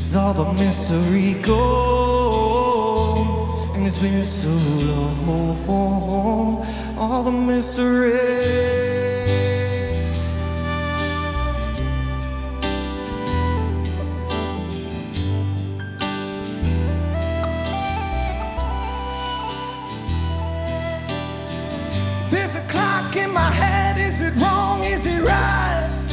Is all the mystery gone? And it's been so long, all the mystery. There's a clock in my head, is it wrong, is it right?